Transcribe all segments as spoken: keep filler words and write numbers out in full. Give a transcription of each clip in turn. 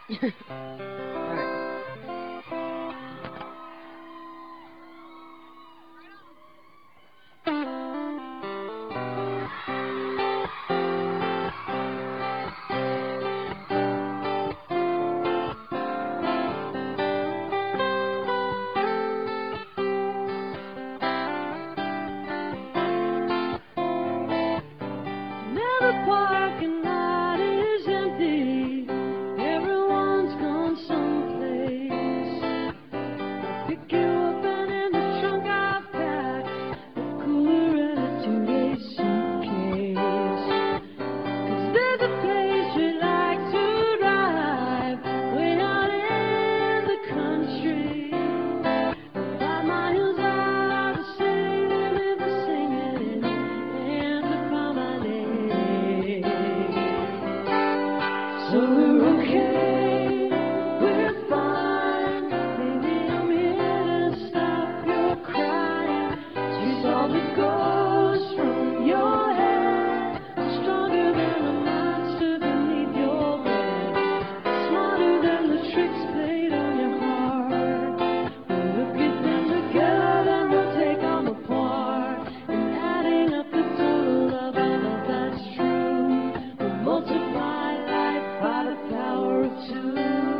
The parking lot is empty. Everyone's gone someplace. I'll pick you up and in the trunk I've packed a cooler and a two-day suitcase. 'Cause there's a place we'd like to drive way out in the country. Five miles out of the city, they live the singing and the promenade. So we're okay, we're fine. Baby, I'm here to stop your crying. Chase all the ghosts from your head. I'm stronger than the monster beneath your bed. Smarter than the tricks played on your heart. We'll look at them together, then we'll take them apart. And adding up the total of all of that's true, we'll multiply life by the power of two.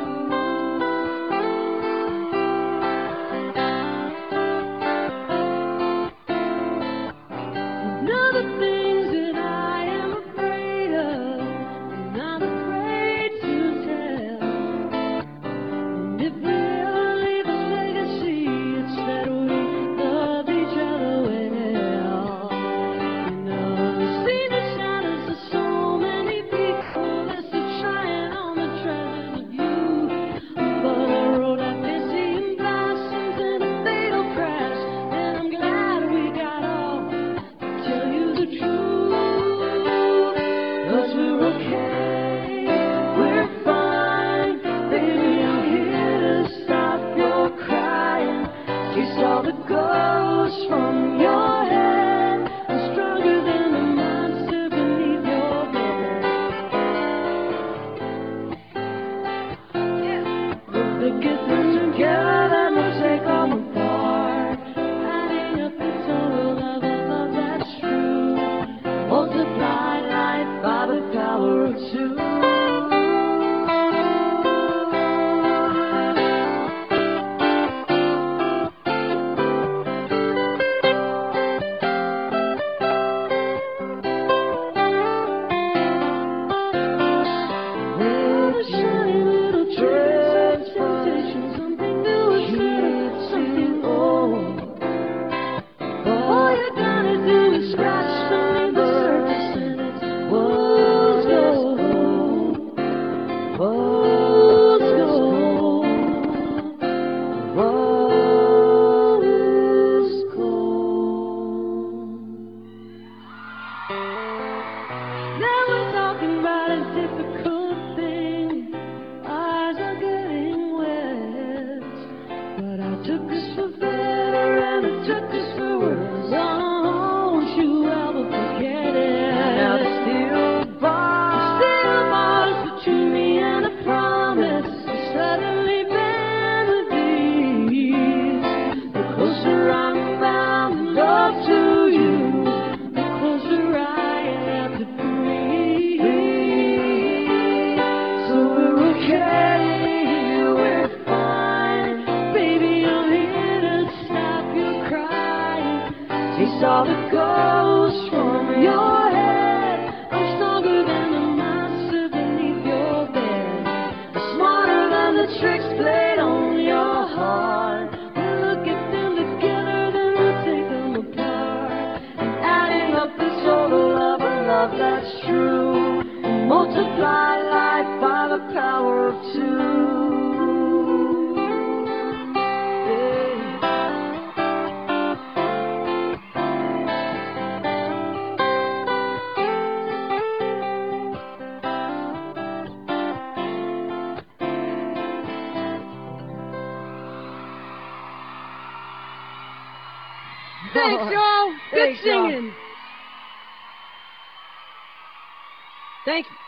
None of the things that I am afraid of, I'm not afraid to tell. And if we ever leave a legacy, it's that we love each other well. You know, the senior shadows of so many people that's still trying on the treasures of you. But the road I've been seeing blossoms in a fatal crash, and I'm glad we got off to tell you the truth. 'Cause we're okay, we're fine. Baby, I'm here to stop your crying. Chase all the ghosts from your head. I'm stronger than the monster beneath your bed. We'll look at them together, then we'll take them apart. Adding up the total of all love that's true. Multiply life by the power of two. Well, the shiny little tricks of temptation, something new is good, something old. All you gotta do is scratch beneath the surface and it's rose gold, rose gold, rose gold. Now we're talking about a difficult thing. Eyes are getting wet, but I took us for better and it took us for worse. Oh, don't you ever forget it. Now the steel bars, steel bars between me and a promise has suddenly been released. The closer I'm bound in love to you, the closer I am to breathe. So we're okay, we're fine. Baby, I'm here to stop your crying. Chase all the ghosts from your head. I'm stronger than the monster beneath your bed. I'm smarter than the tricks played on your heart. We'll look at them together, then we'll take them apart. And adding up the total of a love that's true, we'll multiply life by the power of two. Thanks, y'all. Good Thanks, y'all. singing. Thank you.